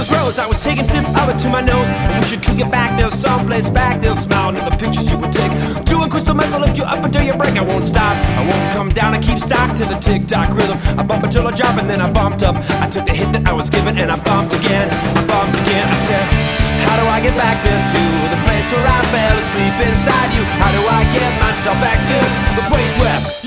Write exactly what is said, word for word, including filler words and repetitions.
was rose. I was taking sips of it to my nose. And we should kick it back there, someplace back there. Smile into the pictures you would take. Doing crystal meth will lift you up until you break. I won't stop, I won't come down. I keep stock to the tick-tock rhythm. I bump until I drop and then I bumped up. I took the hit that I was given and I bumped again. I bumped again. I said, how do I get back there to the place where I fell asleep inside you? How do I get myself back to the place where